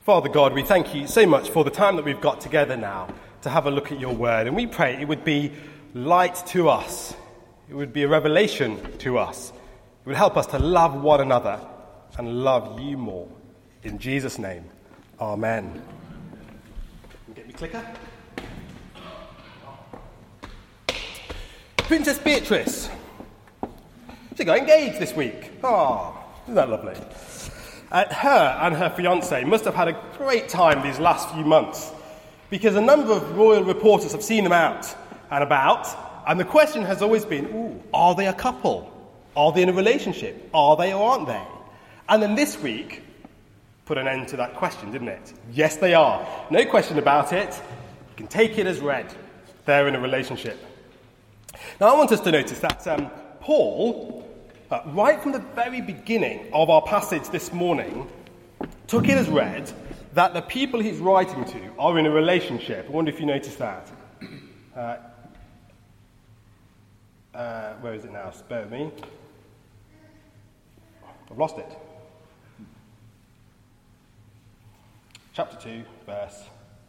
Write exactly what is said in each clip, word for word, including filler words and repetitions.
Father God, we thank you so much for the time that we've got together now to have a look at your word. And we pray it would be light to us. It would be a revelation to us. It would help us to love one another and love you more. In Jesus' name, amen. Get me clicker. Princess Beatrice. She got engaged this week. Oh, isn't that lovely? Uh, her and her fiancé must have had a great time these last few months because a number of royal reporters have seen them out and about, and the question has always been, ooh, are they a couple? Are they in a relationship? Are they or aren't they? And then this week put an end to that question, didn't it? Yes, they are. No question about it. You can take it as read. They're in a relationship. Now, I want us to notice that um, Paul, uh, right from the very beginning of our passage this morning, took it as read that the people he's writing to are in a relationship. I wonder if you noticed that. Uh, uh, where is it now? Spare with me. I've lost it. Chapter two, verse...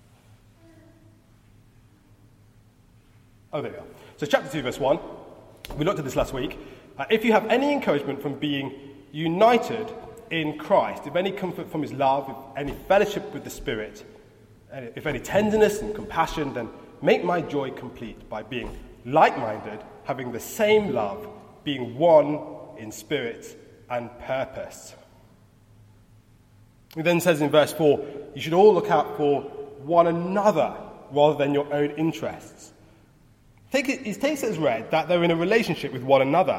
Oh, there we are. So chapter two, verse one. We looked at this last week. Uh, if you have any encouragement from being united in Christ, if any comfort from his love, if any fellowship with the Spirit, if any tenderness and compassion, then make my joy complete by being like-minded, having the same love, being one in spirit and purpose. He then says in verse four, you should all look out for one another rather than your own interests. Take it, he takes it as read that they're in a relationship with one another.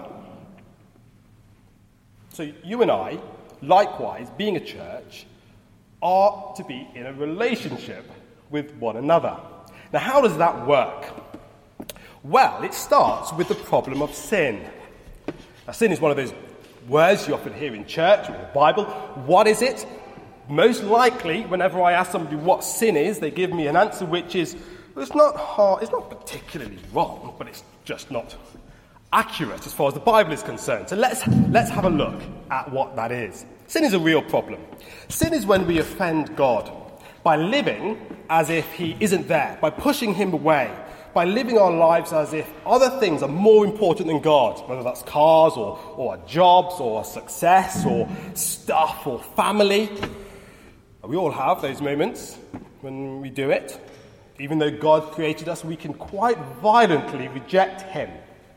So you and I, likewise, being a church, are to be in a relationship with one another. Now, how does that work? Well, it starts with the problem of sin. Now, sin is one of those words you often hear in church or in the Bible. What is it? Most likely, whenever I ask somebody what sin is, they give me an answer which is, well, it's not hard, it's not particularly wrong, but it's just not accurate as far as the Bible is concerned. So let's let's have a look at what that is. Sin is a real problem. Sin is when we offend God by living as if he isn't there, by pushing him away, by living our lives as if other things are more important than God, whether that's cars or, or our jobs or our success or stuff or family. We all have those moments when we do it. Even though God created us, we can quite violently reject him.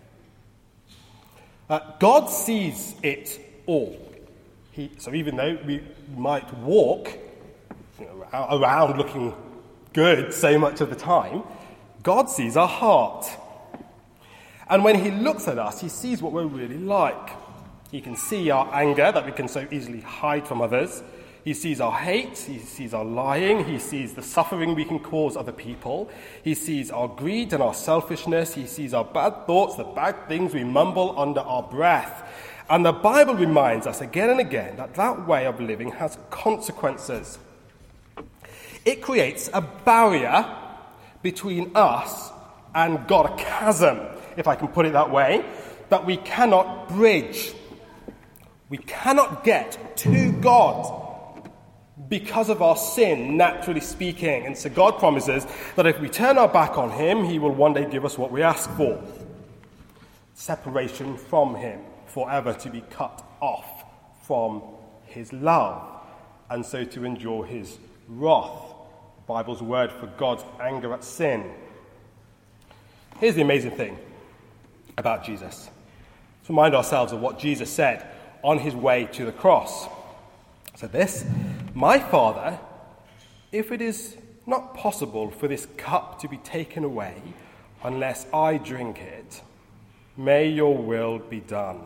Uh, God sees it all. He, so even though we might walk you know, around looking good so much of the time, God sees our heart. And when he looks at us, he sees what we're really like. He can see our anger that we can so easily hide from others. He sees our hate, he sees our lying, he sees the suffering we can cause other people. He sees our greed and our selfishness. He sees our bad thoughts, the bad things we mumble under our breath. And the Bible reminds us again and again that that way of living has consequences. It creates a barrier between us and God, a chasm, if I can put it that way, that we cannot bridge. We cannot get to God because of our sin, naturally speaking. And so God promises that if we turn our back on him, he will one day give us what we ask for. Separation from him, forever to be cut off from his love, and so to endure his wrath. The Bible's word for God's anger at sin. Here's the amazing thing about Jesus. Let's remind ourselves of what Jesus said on his way to the cross. So this, my Father, if it is not possible for this cup to be taken away unless I drink it, may your will be done.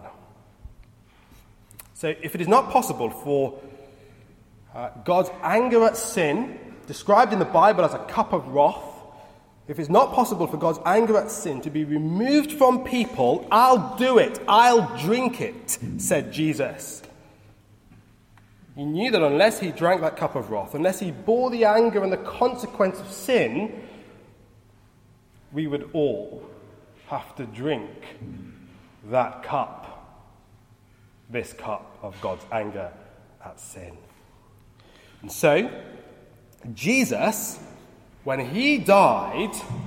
So if it is not possible for uh, God's anger at sin, described in the Bible as a cup of wrath, if it's not possible for God's anger at sin to be removed from people, I'll do it, I'll drink it, said Jesus. He knew that unless he drank that cup of wrath, unless he bore the anger and the consequence of sin, we would all have to drink that cup, this cup of God's anger at sin. And so, Jesus, when he died,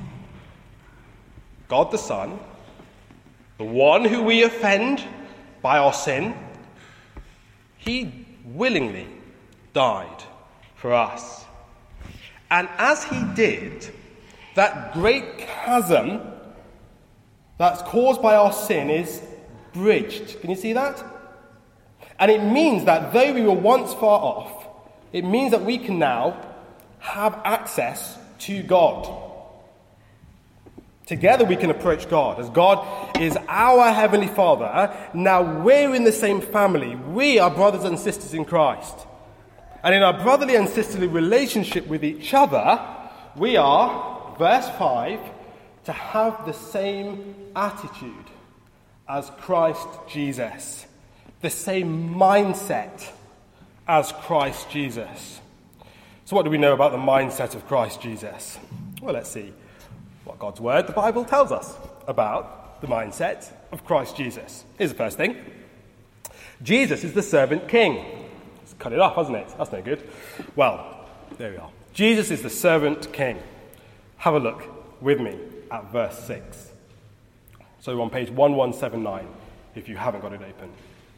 God the Son, the one who we offend by our sin, he willingly died for us. And as he did, that great chasm that's caused by our sin is bridged. Can you see that? And it means that though we were once far off, it means that we can now have access to God. Together we can approach God. As God is our Heavenly Father, now we're in the same family. We are brothers and sisters in Christ. And in our brotherly and sisterly relationship with each other, we are, verse five, to have the same attitude as Christ Jesus. The same mindset as Christ Jesus. So what do we know about the mindset of Christ Jesus? Well, let's see what God's Word, the Bible, tells us about the mindset of Christ Jesus. Here's the first thing. Jesus is the servant king. Let's cut it off, hasn't it? That's no good. Well, there we are. Jesus is the servant king. Have a look with me at verse six. So on page eleven seventy-nine, if you haven't got it open.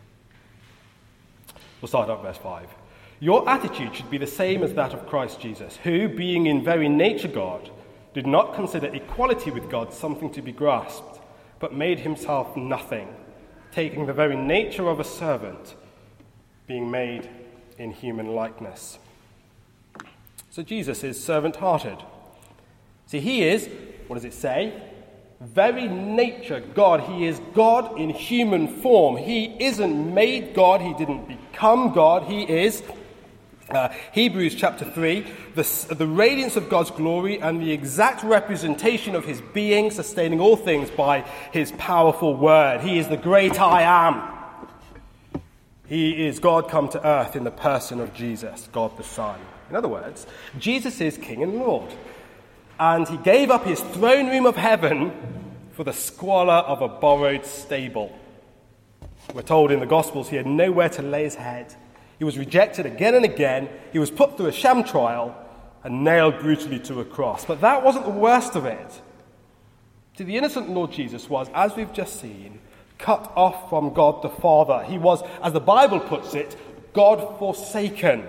We'll start at verse five. Your attitude should be the same as that of Christ Jesus, who, being in very nature God, did not consider equality with God something to be grasped, but made himself nothing, taking the very nature of a servant, being made in human likeness. So Jesus is servant-hearted. See, he is, what does it say? Very nature God. He is God in human form. He isn't made God. He didn't become God. He is, uh, Hebrews chapter three, the, the radiance of God's glory and the exact representation of his being, sustaining all things by his powerful word. He is the great I am. He is God come to earth in the person of Jesus, God the Son. In other words, Jesus is King and Lord. And he gave up his throne room of heaven for the squalor of a borrowed stable. We're told in the Gospels he had nowhere to lay his head. He was rejected again and again. He was put through a sham trial and nailed brutally to a cross. But that wasn't the worst of it. See, the innocent Lord Jesus was, as we've just seen, cut off from God the Father. He was, as the Bible puts it, God forsaken.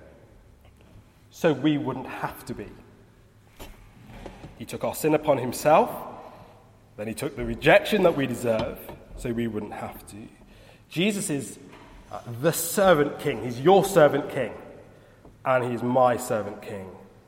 So we wouldn't have to be. He took our sin upon himself, then he took the rejection that we deserve, so we wouldn't have to. Jesus is uh, the servant king. He's your servant king, and he's my servant king.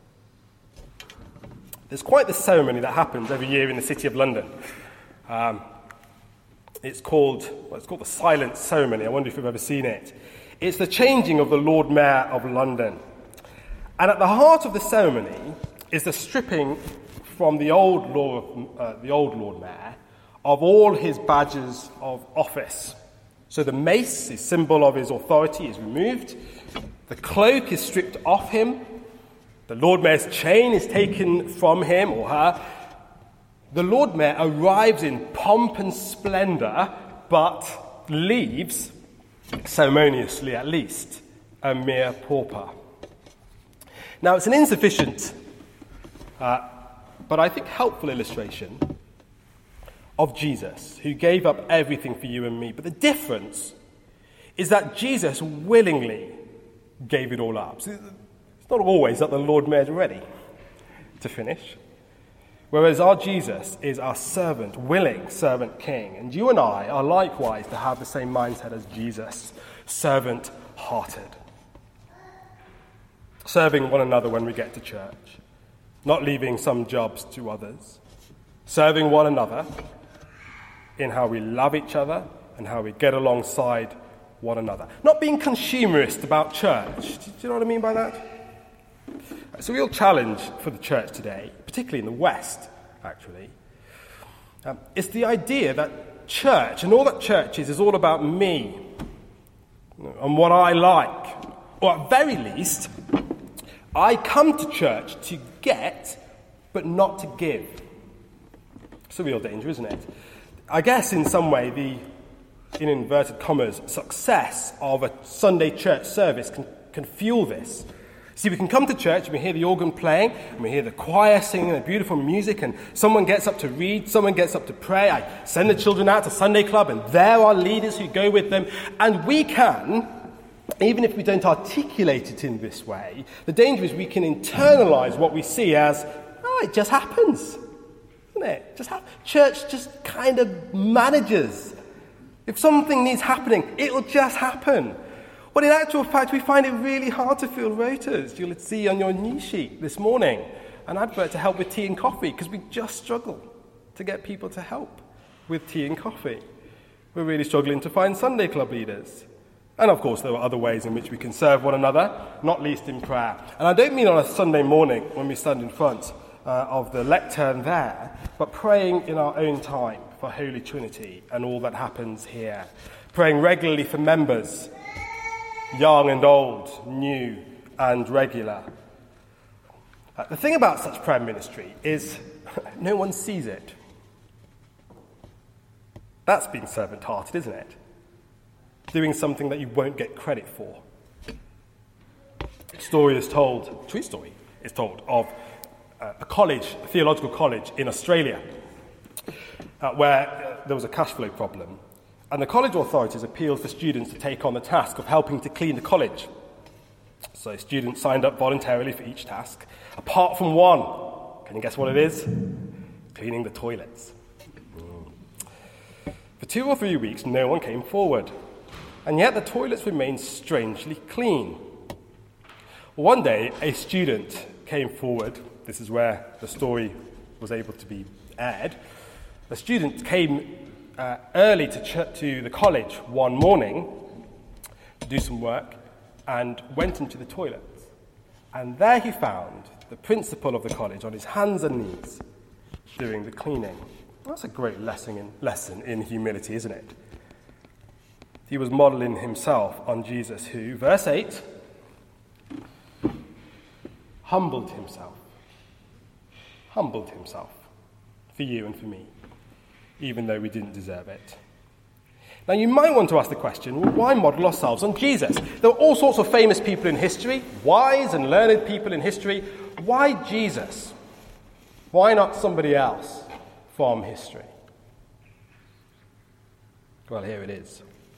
There's quite the ceremony that happens every year in the City of London. Um, it's called well, it's called the Silent Ceremony. I wonder if you've ever seen it. It's the changing of the Lord Mayor of London. And at the heart of the ceremony is the stripping from the old Lord, uh, the old Lord Mayor of all his badges of office. So the mace, his symbol of his authority, is removed. The cloak is stripped off him. The Lord Mayor's chain is taken from him or her. The Lord Mayor arrives in pomp and splendour, but leaves, ceremoniously at least, a mere pauper. Now, it's an insufficient uh, but I think helpful illustration of Jesus, who gave up everything for you and me. But the difference is that Jesus willingly gave it all up. It's not always that the Lord Mayor's ready to finish. Whereas our Jesus is our servant, willing servant king. And you and I are likewise to have the same mindset as Jesus, servant-hearted. Serving one another when we get to church. Not leaving some jobs to others. Serving one another in how we love each other and how we get alongside one another. Not being consumerist about church. Do you know what I mean by that? It's a real challenge for the church today, particularly in the West, actually. Um, it's the idea that church, and all that church is, is all about me and what I like. Or at very least, I come to church to get, but not to give. It's a real danger, isn't it? I guess in some way the, in inverted commas, success of a Sunday church service can, can fuel this. See, we can come to church and we hear the organ playing, and we hear the choir singing the beautiful music, and someone gets up to read, someone gets up to pray. I send the children out to Sunday club, and there are leaders who go with them. And we can, even if we don't articulate it in this way, the danger is we can internalize what we see as, oh, it just happens. Isn't it? Just ha- Church just kind of manages. If something needs happening, it'll just happen. But in actual fact, we find it really hard to fill rotas. You'll see on your news sheet this morning an advert to help with tea and coffee, because we just struggle to get people to help with tea and coffee. We're really struggling to find Sunday club leaders. And of course, there are other ways in which we can serve one another, not least in prayer. And I don't mean on a Sunday morning when we stand in front uh, of the lectern there, but praying in our own time for Holy Trinity and all that happens here. Praying regularly for members, young and old, new and regular. Uh, the thing about such prayer ministry is no one sees it. That's being servant-hearted, isn't it? Doing something that you won't get credit for. A story is told, a true story is told, of uh, a college, a theological college in Australia, uh, where uh, there was a cash flow problem. And the college authorities appealed for students to take on the task of helping to clean the college. So students signed up voluntarily for each task, apart from one. Can you guess what it is? Cleaning the toilets. Mm. For two or three weeks, no one came forward. And yet the toilets remained strangely clean. One day, a student came forward. This is where the story was able to be aired. A student came Uh, early to, ch- to the college one morning to do some work and went into the toilets. And there he found the principal of the college on his hands and knees doing the cleaning. That's a great lesson in, lesson in humility, isn't it? He was modeling himself on Jesus who, verse eight, humbled himself. Humbled himself for you and for me, even though we didn't deserve it. Now, you might want to ask the question, well, why model ourselves on Jesus? There are all sorts of famous people in history, wise and learned people in history. Why Jesus? Why not somebody else from history? Well, here it is.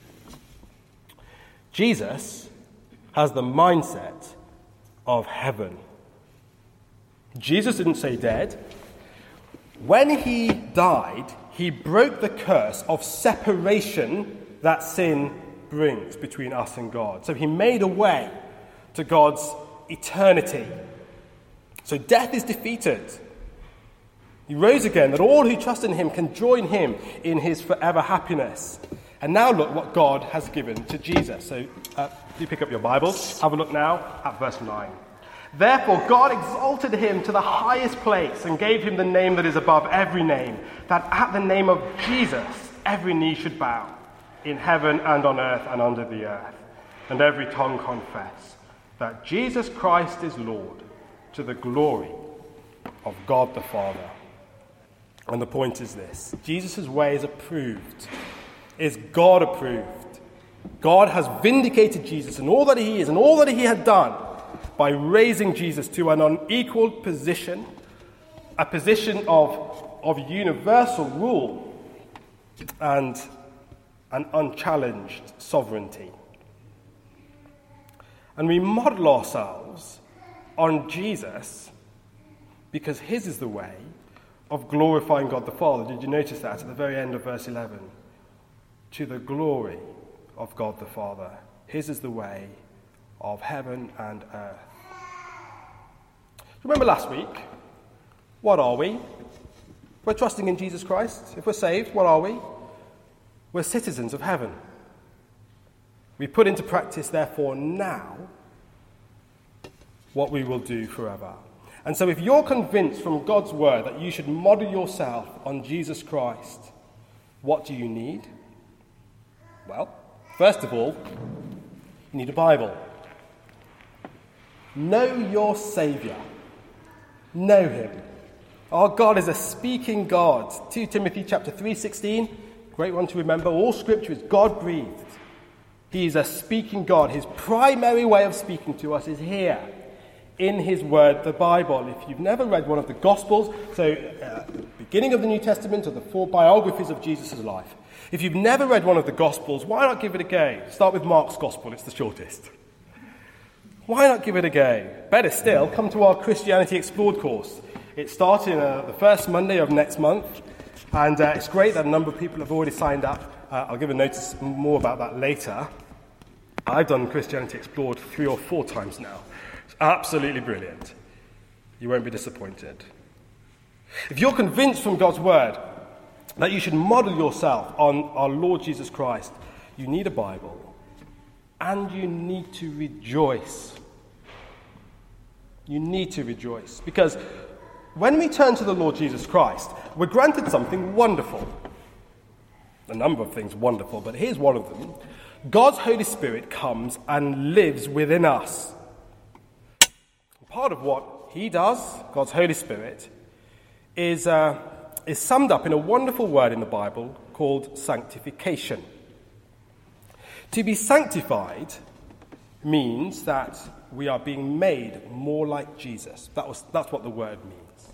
Jesus has the mindset of heaven. Jesus didn't say dead. When he died, he broke the curse of separation that sin brings between us and God. So he made a way to God's eternity. So death is defeated. He rose again, that all who trust in him can join him in his forever happiness. And now look what God has given to Jesus. So uh, you pick up your Bibles, have a look now at verse nine. Therefore God exalted him to the highest place and gave him the name that is above every name, that at the name of Jesus every knee should bow, in heaven and on earth and under the earth, and every tongue confess that Jesus Christ is Lord, to the glory of God the Father. And the point is this: Jesus' way is approved, is God approved. God has vindicated Jesus and all that he is and all that he had done by raising Jesus to an unequaled position, a position of, of universal rule and an unchallenged sovereignty. And we model ourselves on Jesus because his is the way of glorifying God the Father. Did you notice that at the very end of verse eleven? To the glory of God the Father. His is the way of heaven and earth. Remember last week? What are we? We're trusting in Jesus Christ. If we're saved, what are we? We're citizens of heaven. We put into practice, therefore, now what we will do forever. And so if you're convinced from God's word that you should model yourself on Jesus Christ, what do you need? Well, first of all, you need a Bible. Know your Saviour. Know him. Our God is a speaking God. Second Timothy chapter three sixteen, great one to remember. All scripture is God-breathed. He is a speaking God. His primary way of speaking to us is here in his word, the Bible. If you've never read one of the Gospels, so uh, the beginning of the New Testament or the four biographies of Jesus' life, if you've never read one of the Gospels, why not give it a go? Start with Mark's Gospel, it's the shortest. Why not give it a go? Better still, come to our Christianity Explored course. It's starting uh, the first Monday of next month, and uh, it's great that a number of people have already signed up. Uh, I'll give a notice more about that later. I've done Christianity Explored three or four times now. It's absolutely brilliant. You won't be disappointed. If you're convinced from God's word that you should model yourself on our Lord Jesus Christ, you need a Bible, and you need to rejoice. You need to rejoice, because when we turn to the Lord Jesus Christ, we're granted something wonderful. A number of things wonderful, but here's one of them. God's Holy Spirit comes and lives within us. Part of what he does, God's Holy Spirit, is, uh, is summed up in a wonderful word in the Bible called sanctification. To be sanctified means that we are being made more like Jesus. That was, that's what the word means.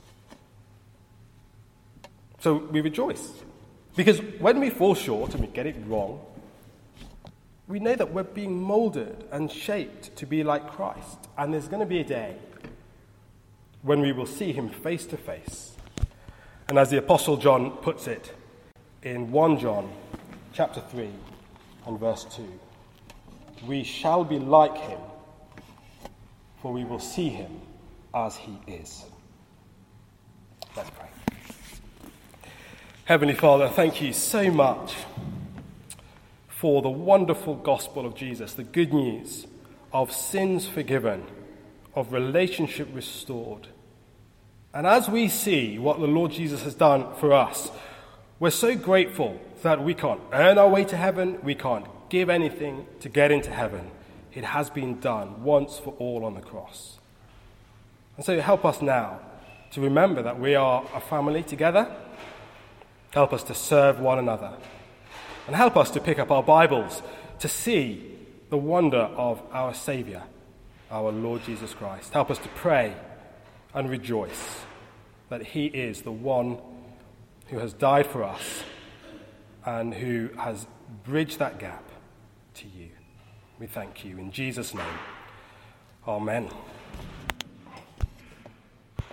So we rejoice. Because when we fall short and we get it wrong, we know that we're being molded and shaped to be like Christ. And there's going to be a day when we will see him face to face. And as the Apostle John puts it in First John chapter three and verse two, we shall be like him, for we will see him as he is. Let's pray. Heavenly Father, thank you so much for the wonderful gospel of Jesus, the good news of sins forgiven, of relationship restored. And as we see what the Lord Jesus has done for us, we're so grateful that we can't earn our way to heaven, we can't give anything to get into heaven. It has been done once for all on the cross. And so help us now to remember that we are a family together. Help us to serve one another. And help us to pick up our Bibles to see the wonder of our Saviour, our Lord Jesus Christ. Help us to pray and rejoice that he is the one who has died for us and who has bridged that gap to you. We thank you. In Jesus' name, amen.